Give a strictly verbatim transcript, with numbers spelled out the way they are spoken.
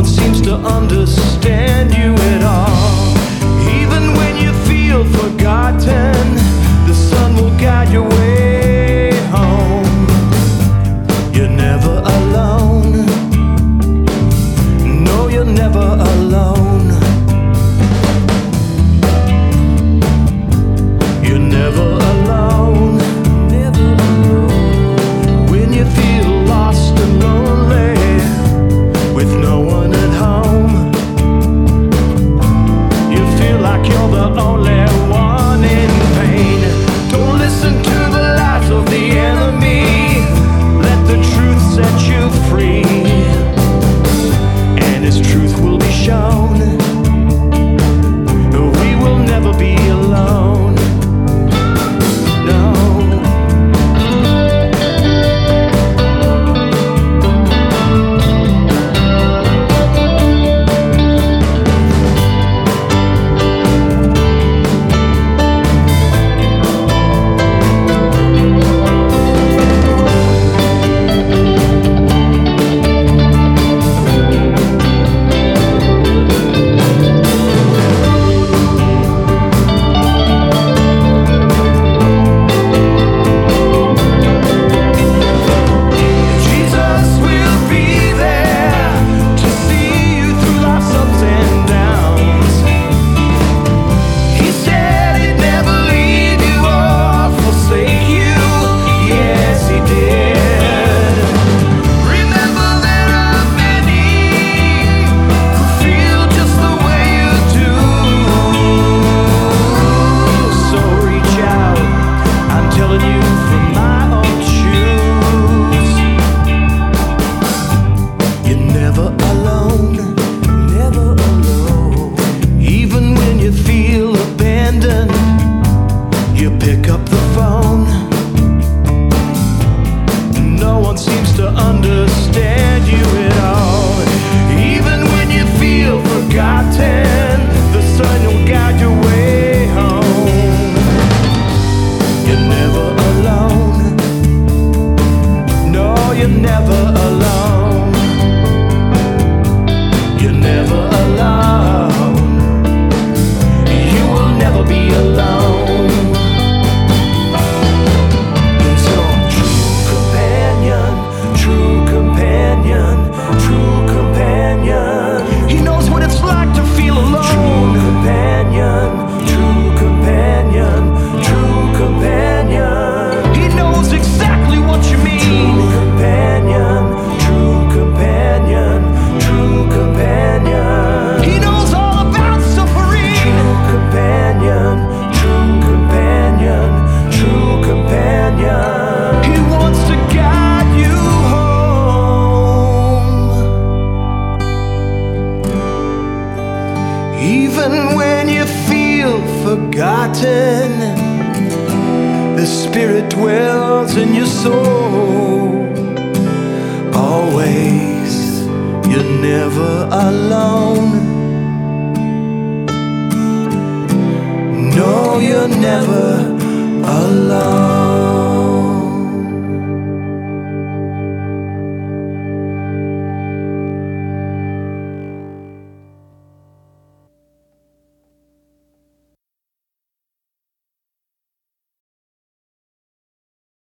one seems to understand you at all. Even when you feel forgotten, the sun will guide your way home. You're never alone. No, you're never alone. You're never alone. Never alone. When you feel lost and lonely, with no one at home, you feel like you're the only one in pain. Don't listen to the lies of the enemy. Let the truth set you free, and His truth will be shown. We will never be alone. No. You pick up the phone. No one seems to understand you at all. Even when you feel forgotten, the sun will guide your way home. You're never alone. No, you're never alone. You're never alone. You will never be alone. Even when you feel forgotten, the Spirit dwells in your soul. Always, you're never alone. No, you're never alone.